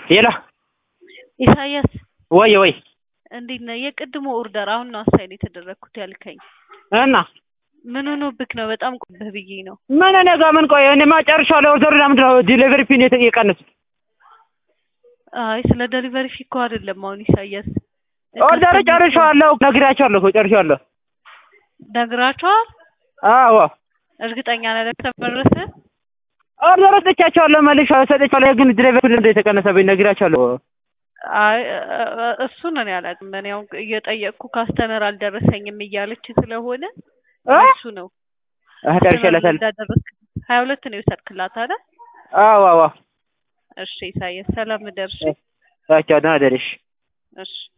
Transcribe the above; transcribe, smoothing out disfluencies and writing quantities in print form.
ሄሎ ኢሳያስ ወይ እንዴት ነህ? የቅድሞ ኦርደር አሁን ነው አሳይን የተደረኩት ያልከኝ እና ምን ሆኖብክ ነው? በጣም ቆብህ ብዬ ነው። ምን ነገ ምን ቆይ እኔማ ጨርሻለሁ። ኦርደሩ ለምንድን ነው ዲሊቨሪ ፊን የቀነሱት? አይ ስለ ዴሊቨሪ ፊ እኮ አይደለም አሁን ኢሳያስ። ኦርደሩ ጨርሻለሁ፣ ነግራቸዋለሁ እኮ ጨርሻለሁ። ነግራቸዋል? አዎ እርግጠኛ ነህ ለተመረሰ? ኦርደሩ ሰጥቻቸዋለሁ፣ መልሼ ሰጥቻለሁ። ግን ዲሊቨሪ ፊን እንደተቀነሰብኝ ነግራቸዋለሁ። አይ እሱን እኔ አላውቅም። እኔ አሁን እየጠየቅኩ ካስተመር አልደረሰኝም እያለች ስለሆነ እሱ ነው ጨርሼላታለሁ። 22 ነው የወሰድክላት አይደል? አዎ እሺ ኢሳያስ ሰላም ደርሽ። ታቻ ደህና ደርሽ። እሺ